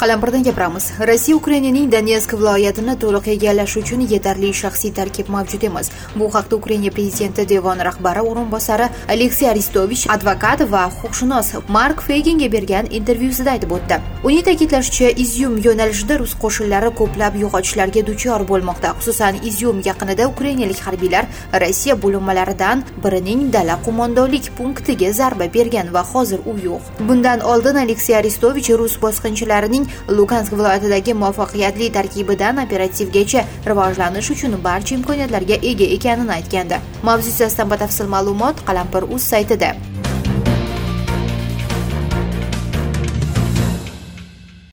Qalampirdan gapiramiz. Rossiya Ukrainaning Donetsk viloyatini to'liq egallash uchun yetarli shaxsiy tarkib mavjud emas. Bu haqda Ukraina prezidenti devoni rahbari o'rinbosari Aleksey Aristovich, advokat va huquqshunos Mark Feginga bergan intervyusida aytib o'tdi. Uning ta'kidlashicha, Izyum yo'nalishida rus qo'shinlari ko'plab yo'qotishlarga duchor bo'lmoqda. Xususan, Izyum yaqinida ukrainalik harbiylar Rossiya bo'linmalaridan birining dala qo'mondonlik punktiga zarba bergan va hozir u yo'q. Bundan oldin Aleksey Aristovich rus bosqinchilarining Lugansk viloyatidagi muvaffaqiyatli tarkibidan operativgacha rivojlanish uchun barcha imkoniyatlarga ega ekanini aytgandi. Mavzu yuzasidan batafsil ma'lumot Qalampir.uz saytida.